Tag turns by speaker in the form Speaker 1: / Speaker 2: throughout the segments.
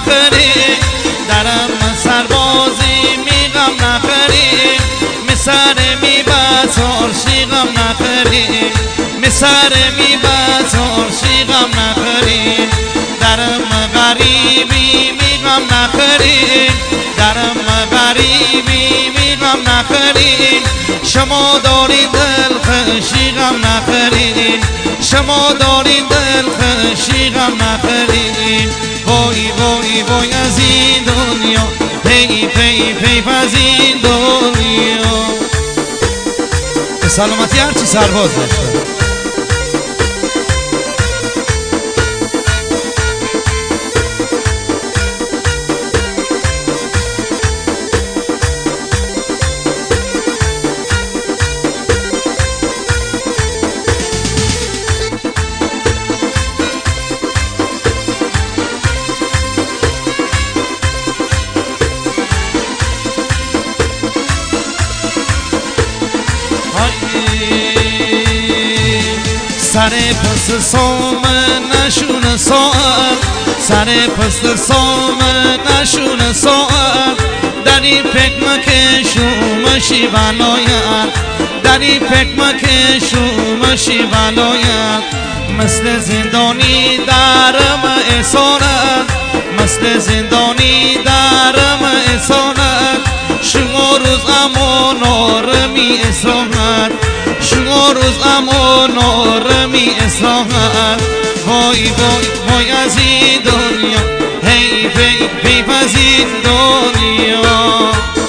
Speaker 1: نخرین درم سربازی می غم نخرین مسر می بسار شی غم نخرین مسر می بسار شی غم نخرین درم غریبی می غم نخرین درم غریبی می غم نخرین شما دارین دل خوشی غم نخرین شما دارین دل خوشی غم نخرین وای وای وای از این دنیا پی پی پی از این دنیا به سلامتی هرچی سرباز داشته سر پس سام نشون ساعت سر پس سام نشون ساعت دری پکمه که شومشی ولایت دری پکمه که شومشی ولایت مثل زندانی درم اسارت مثل زندانی درم اسارت شما روز اما نارمی اسارت شما روز اما نارمی اسارت وای وای وای از این دنیا هی پی پی از این دنیا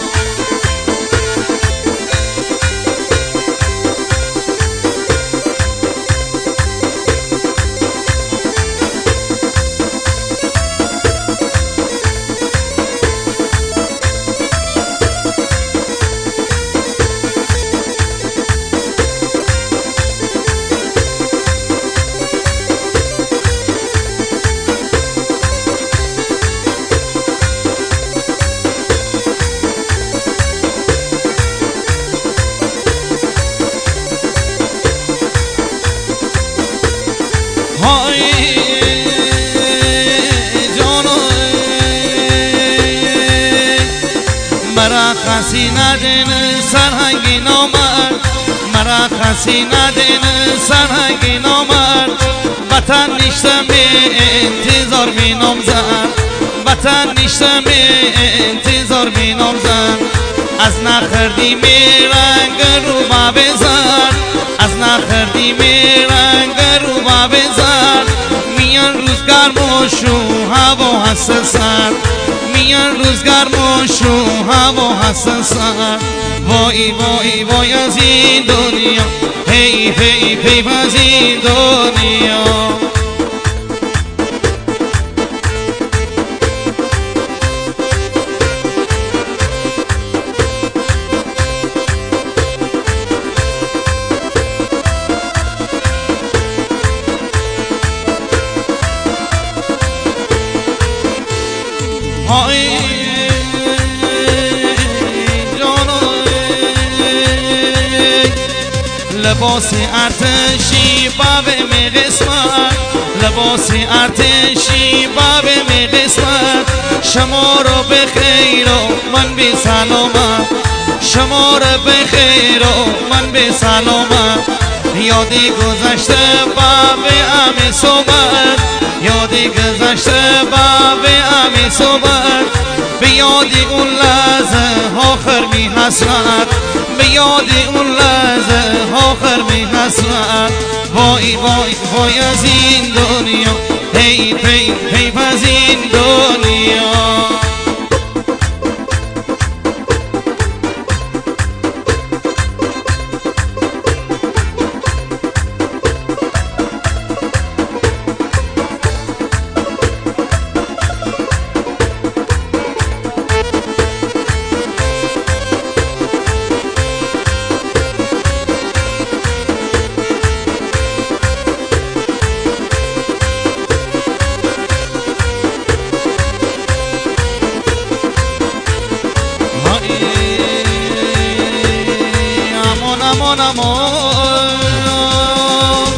Speaker 1: مرا خسی ندین سرهنگی نامرد مرا خسی ندین سرهنگی نامرد وطن نیشتم انتظار می نامزن وطن نیشتم انتظار می نامزن از نخردی می رنگ رو ما بزن از نخردی می رنگ رو ما بزن میان روز گرم و شو هوا هست سر میان روز گرم و شو هوا هست سر وای وای وای از این دنیا هی پی پی از این دنیا لباس ارتشی باب می قسمت لباس ارتشی باب می قسمت شما رو به خیر و من به سلامت شما رو به خیر و من به سلامت یادی گذشته باب امی صحبت یادی گذشته باب امی صحبت به یادی اون لحظه آخر می حسرت به یادی اون لحظه آخر می حسرت وای وای وای از این دنیا هی پی پی از این دنیا امان امان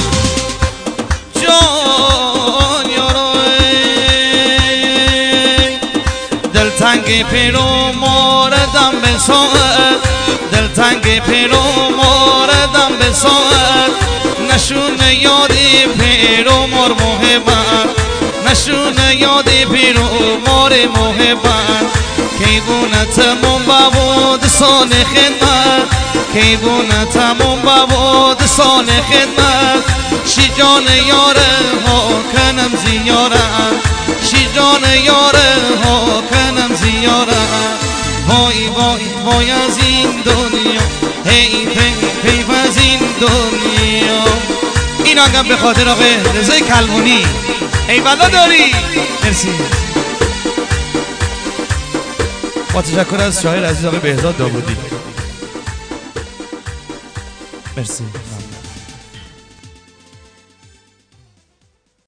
Speaker 1: جان یارو دلتنگ پیر و موردم به ساعت دلتنگ پیر و موردم به ساعت نشون یادی پیر و مار محبت نشون یادی پیر و مار محبت کی بونه تموم بابود سال خدمت کی بونه تموم بابود سال خدمت شی جان یاره ها کنم زیاره شی جان یاره ها کنم زیاره وای وای وای از این دنیا هی پی از این دنیا. این آنگم به خاطر آقای رضای کلمونی ای بلا داری. مرسی. با تشکر از شاعر عزیز آقای بهزاد داوودی. مرسی.